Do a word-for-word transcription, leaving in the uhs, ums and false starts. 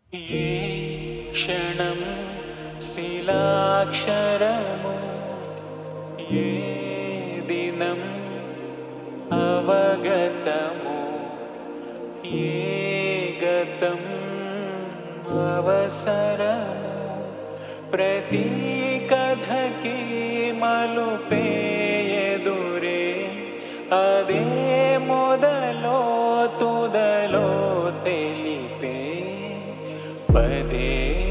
ఏ క్షణం శిలాక్షరము, ఏ దినం అవగతము, ఏ గతం అవసరము, ప్రతి కథకి మలుపే ఎదురే, అదే మొదలో తుదలో తెలిపే పదే